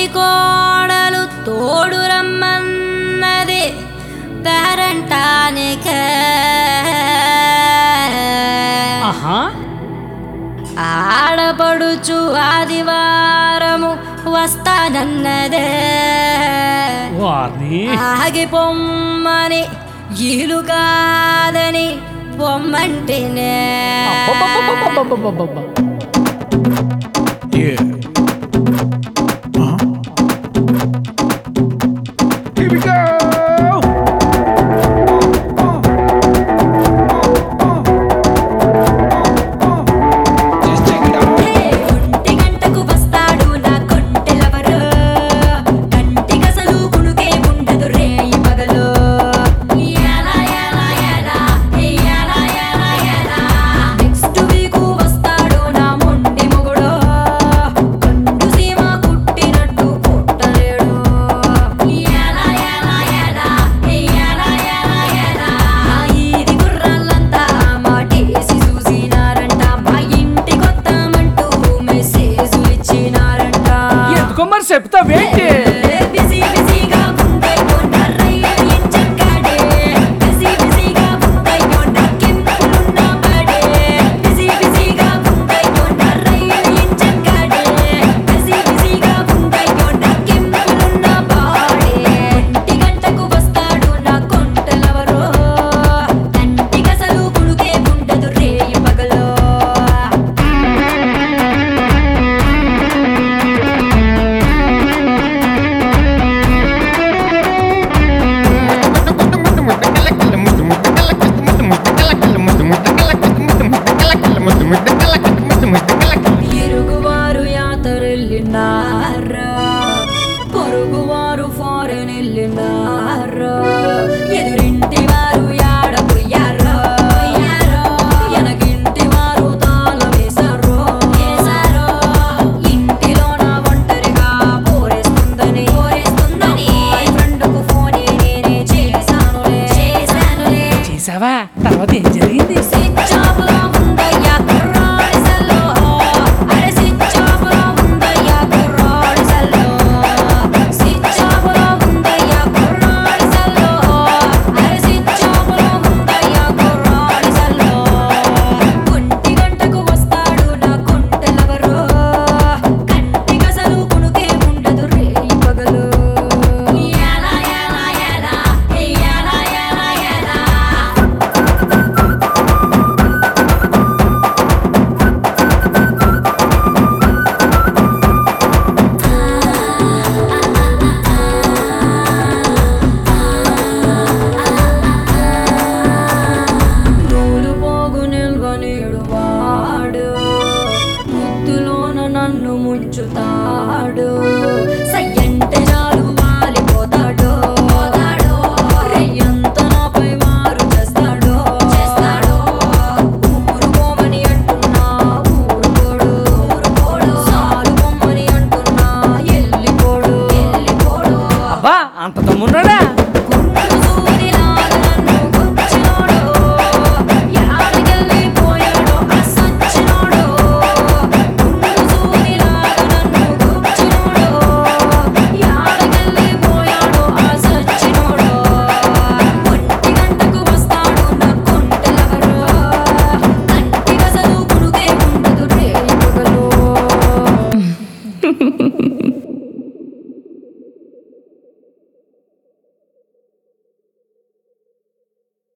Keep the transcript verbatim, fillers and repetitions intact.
కోడలు తోడు రమ్మన్నది పేరంటానికే. ఆడపడుచు ఆదివారము వస్తానన్నదే ఆగి పొమ్మని ఇలు కాదని పొమ్మంటేనే. మరి చెప్తావేంటి? ఇరుగువారు యాతరెళ్ళినారా, పొరుగువారు ఫారెన్ వెళ్ళినారా, ఎదురింటి వారు యాడపోయారో, ఎనగింటి వారు తాళం వేశారో, ఇంటిలోన ఒంటరిగా పోరేస్తుందని ఫ్రెండ్కు ఫోన్ నేనే చేశానులే చేశానులే చేసావా? తర్వాత ఏం జరిగింది? నన్ను ముంచుతాడు, సయ్యంటే చాలు వాలిపోతాడు, రెయ్యంత నాపై మారు చేస్తాడు, ఊరు పోమని అంటున్నా ఊరుకోడు, సాలు పొమ్మని అంటున్నా ఎల్లిపోడు. అబ్బా అంత తమ్మున్నాడా? Ha ha ha.